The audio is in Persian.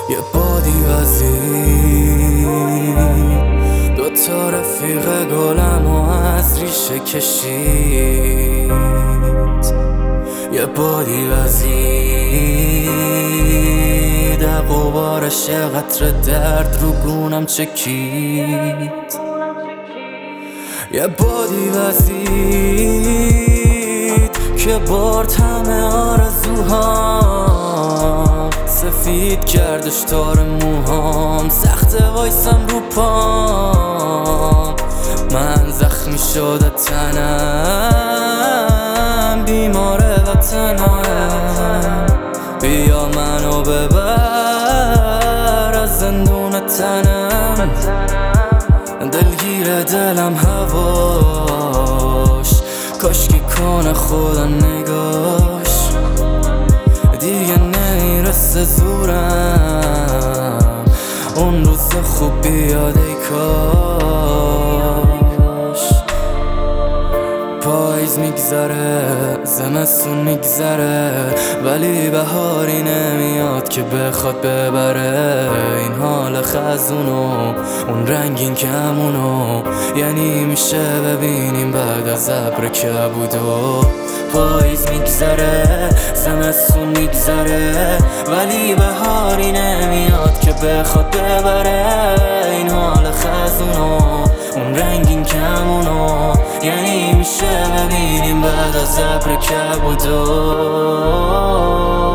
یه بادی وزید دوتا رفیق گلم و از ریشه کشید. یه بادی وزید غبارش یه قطره درد رو گونم چکید. یه بادی وزید که برد همه آرزوهام، سفید کردش تار موهام، سخته وایسم رو پام. من زخمی شده تنم، بیمار وطنم، بیا منو ببر از زندون تنم. دلگیر دلم هواش، کاشکی کنه خدا نگاش. دیگه نمیرسه زورم اون روز خوب بیاد ای کاش. پاییز میگذره، زمستون میگذره، ولی بهاری نمیاد که بخواد ببره این حال خزونو، اون رنگین کمونو. یعنی میشه ببینیم بعد از ابر کبودو. پاییز میگذره، زمستون میگذره، ولی بهاری نمیاد که بخواد ببره این حال خزونو، اون رنگین کمونو. یعنی میشه ببینیم بعد از ابر کبودو.